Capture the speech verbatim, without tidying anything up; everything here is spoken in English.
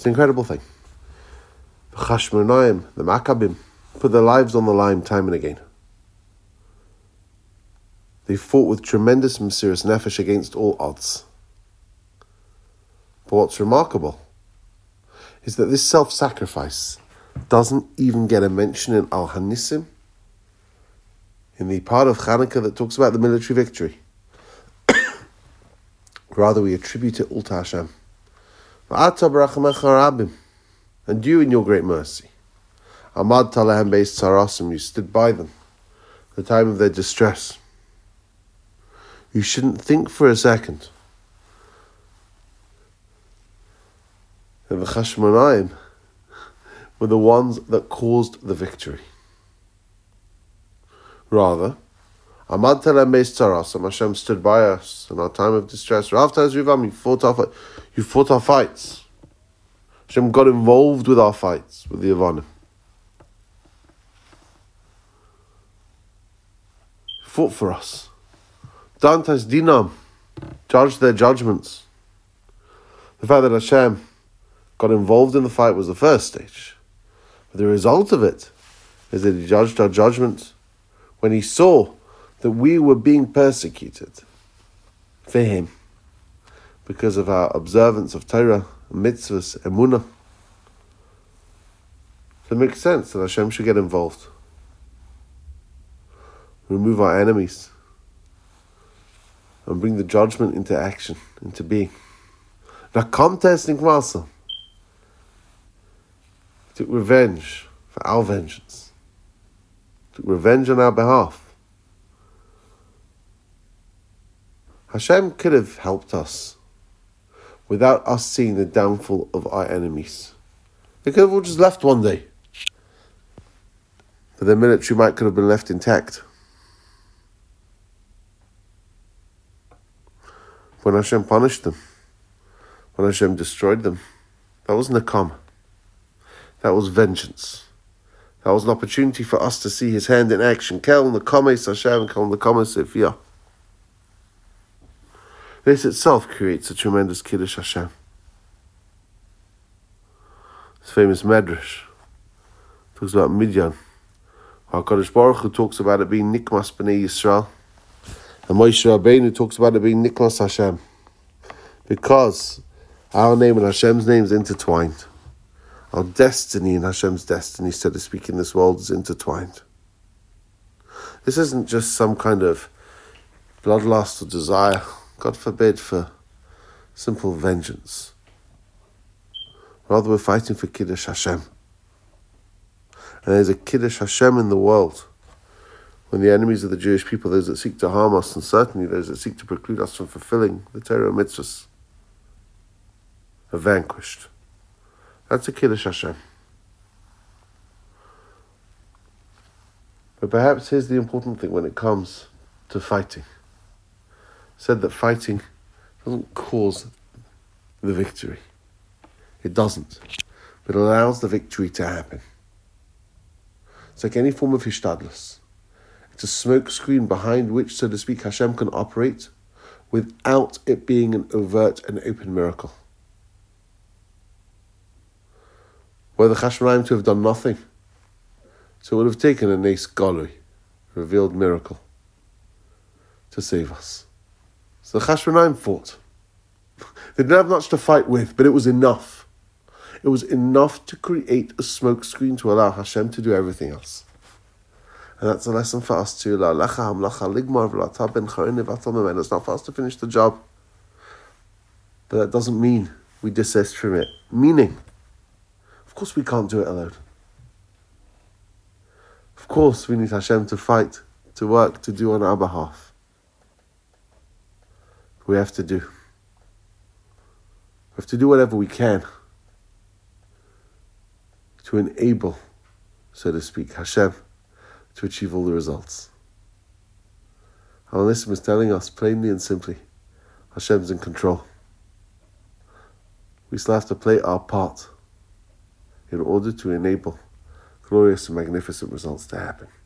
It's an incredible thing. The Chashmonaim, the Maccabim, put their lives on the line time and again. They fought with tremendous Mesiras Nefesh against all odds. But what's remarkable is that this self-sacrifice doesn't even get a mention in Al Hanissim, in the part of Chanukah that talks about the military victory. Rather, we attribute it all to Hashem. And you in your great mercy, Amad Talahem Beis Tzarasim, you stood by them at the time of their distress. You shouldn't think for a second that the Chashmonaim were the ones that caused the victory. Rather, Amad Talahem Beis Tzarasim, Hashem stood by us in our time of distress. Rav Taz Rivam, you fought our, you fought our fights. Hashem got involved with our fights, with the Yavanim. Fought for us. Dantas Dinam, judged their judgments. The fact that Hashem got involved in the fight was the first stage. But the result of it is that he judged our judgment when he saw that we were being persecuted for him because of our observance of Torah, mitzvahs, emunah. So it makes sense that Hashem should get involved. Remove our enemies and bring the judgment into action, into being. Now contest in Kmasam. Took revenge for our vengeance. Took revenge on our behalf. Hashem could have helped us without us seeing the downfall of our enemies. They could have all just left one day. But their military might could have been left intact. When Hashem punished them, when Hashem destroyed them, that was Nakam. That was vengeance. That was an opportunity for us to see his hand in action. Kel Nakames Hashem, Kel Nakames Ifiyah. This itself creates a tremendous Kiddush Hashem. This famous Medrash talks about Midyan. HaKadosh Baruch Hu talks about it being Nikmas B'nai Yisrael. And Moshe Rabbeinu talks about it being Niklas Hashem. Because our name and Hashem's name is intertwined. Our destiny and Hashem's destiny, so to speak, in this world is intertwined. This isn't just some kind of bloodlust or desire, God forbid, for simple vengeance. Rather, we're fighting for Kiddush Hashem. And there's a Kiddush Hashem in the world when the enemies of the Jewish people, those that seek to harm us, and certainly those that seek to preclude us from fulfilling the Torah mitzvahs, are vanquished. That's a Kiddush Hashem. But perhaps here's the important thing when it comes to fighting. Said that fighting doesn't cause the victory. It doesn't. But it allows the victory to happen. It's like any form of hishtadlus. It's a smoke screen behind which, so to speak, Hashem can operate without it being an overt and open miracle. Were the Chashmonaim to have done nothing, so it would have taken a Nes Galui, a revealed miracle, to save us. So the Chashmonaim fought. They didn't have much to fight with, but it was enough. It was enough to create a smoke screen to allow Hashem to do everything else. And that's a lesson for us too. It's not for us to finish the job. But that doesn't mean we desist from it. Meaning, of course we can't do it alone. Of course we need Hashem to fight, to work, to do on our behalf. We have to do. We have to do whatever we can to enable, so to speak, Hashem to achieve all the results. Our listener is telling us plainly and simply, Hashem's in control. We still have to play our part in order to enable glorious and magnificent results to happen.